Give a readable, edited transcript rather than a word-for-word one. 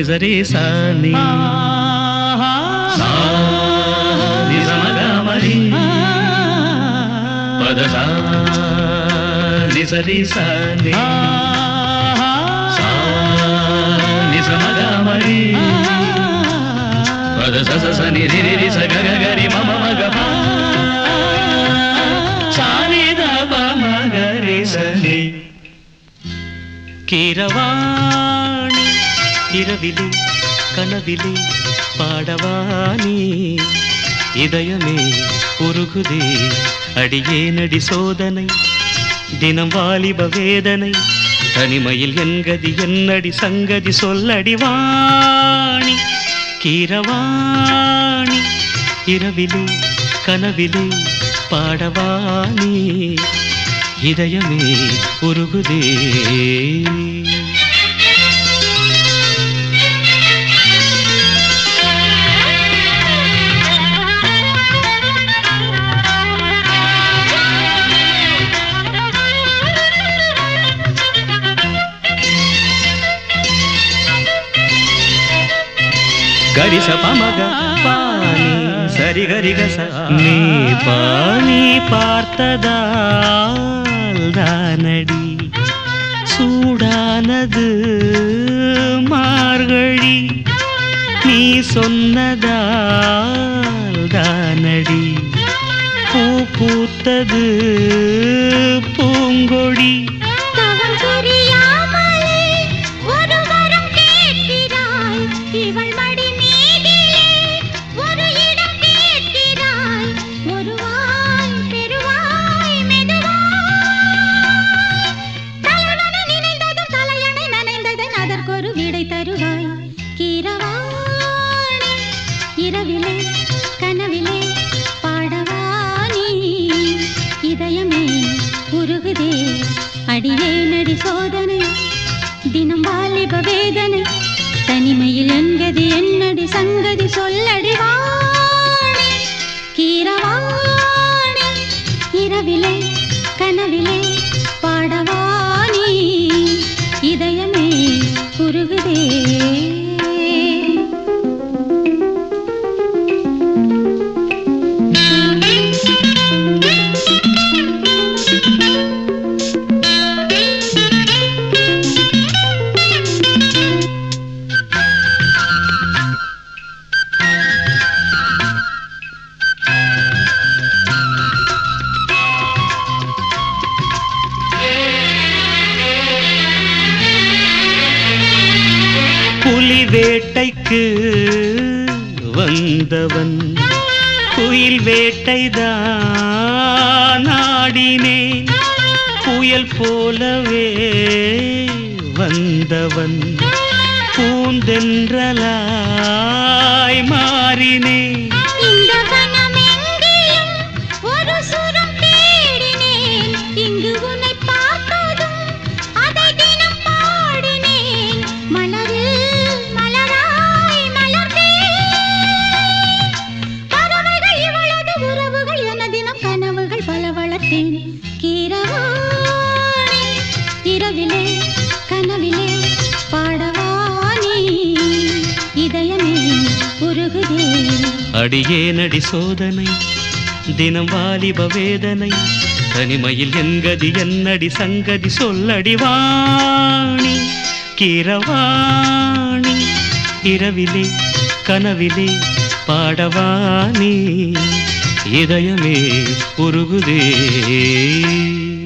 నిజరి సాని నిజమగమరి పదసా నిజరి సాని నిజమగమరి పదస స ని రి రి స గ గ గ రి మ మ మ గ ప సాని ద ప మ గ రి స ని கீரவாணி இரவிலே கனவிலே பாடவானி இதயமே உருகுதே அடியேனடி சோதனை தினம் வாலிப வேதனை தனிமையில் என்கதி என்னடி சங்கதி சொல்லடி வாணி கீரவாணி இரவிலே கனவிலே பாடவானி இதயமே உருகுதே గరిస పమగ పాని సరి గరిగస நீ பாணி பார்த்ததால் தானடி சூடானது மார்கழி நீ சொன்னதால் தானடி பூ பூத்தது பூங்கொடி இரவிலே கனவிலே பாடவானி இதயமே உருகுதே அடியேனடி சோதனை தினம் வாலிப வேதனை தனிமையில் என்கதி என்னடி சங்கதி சொல்லடி வாணி கீரவாணி இரவிலே கனவிலே பாடவானி இதயமே உருகுதே புலி வேட்டைக்கு வந்தவன் குயில் வேட்டைதான் ஆடினேன் புயல் போலவே வந்தவன் பூந்தென்றலாய் மாறினேன் கீரவாணி இரவிலே கனவிலே பாடவானி இதயமே உருகுதே அடியேனடி சோதனை தினம் வாலிப வேதனை தனிமையில் என்கதி என்னடி சங்கதி சொல்லடி வாணி கீரவாணி இரவிலே கனவிலே பாடவானி இதயமே உருகுதே